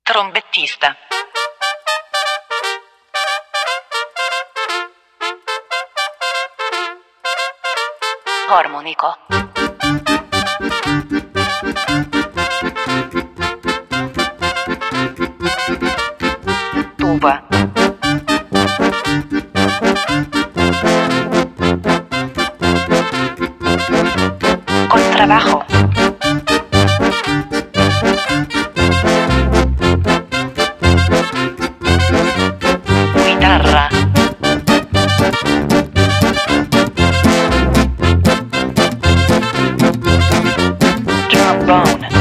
Trombettista. Harmonika. Tuba. Contrabajo. Guitarra. Trombone.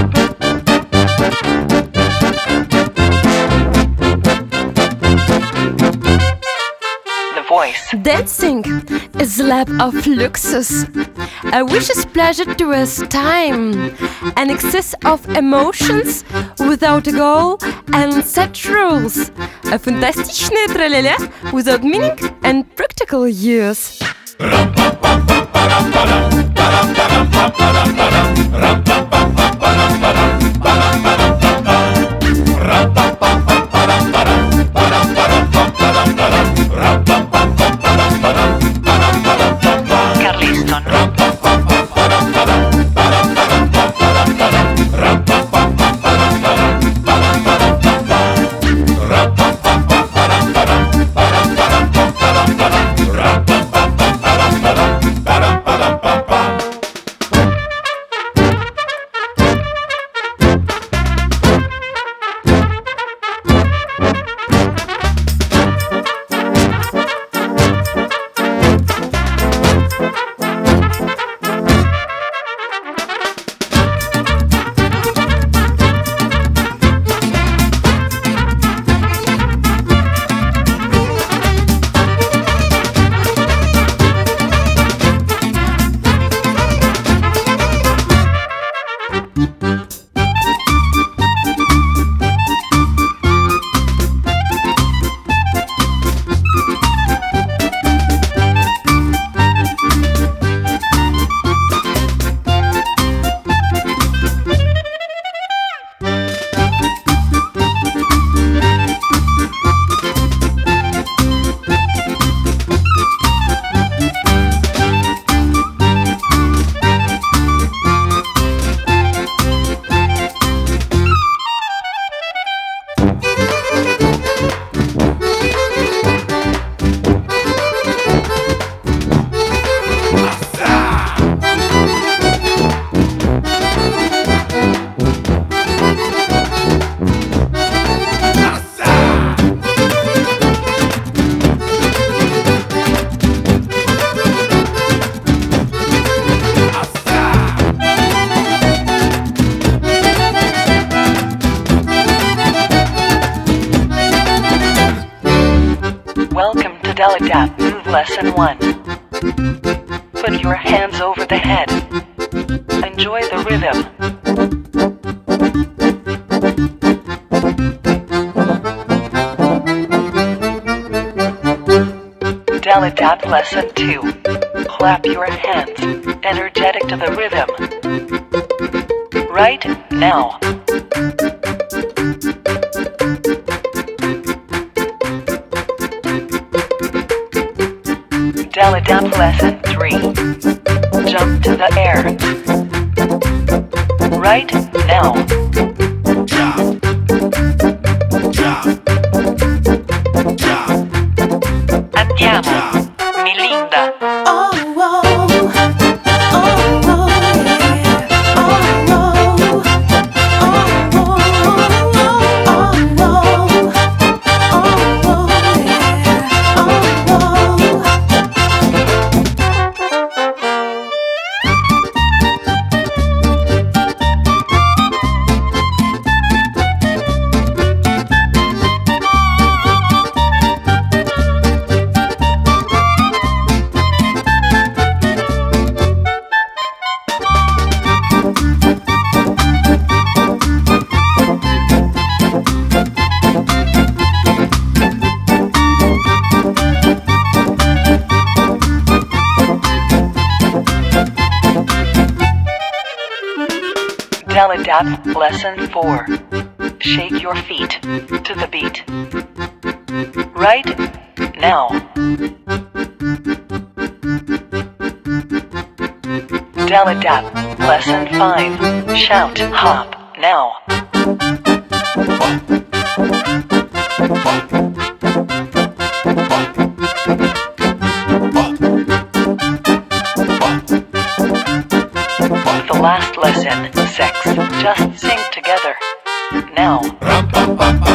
The voice. Dancing is a lap of luxus, a vicious pleasure to waste time, an excess of emotions without a goal and set rules, a фантастичное траля-ля without meaning and practical use. Carliston. Welcome to Deladap Move Lesson 1. Put your hands over the head. Enjoy the rhythm. Deladap Lesson 2. Clap your hands, energetic to the rhythm. Right now. Deladap Lesson 3. Jump to the air. Right now. Jump. Jump. Jump. Andiamo. Melinda. Deladap Lesson 4. shake your feet to the beat. Right now. Daladap, lesson 5. Shout, hop, now. The last lesson, 6. Just sing together. Now.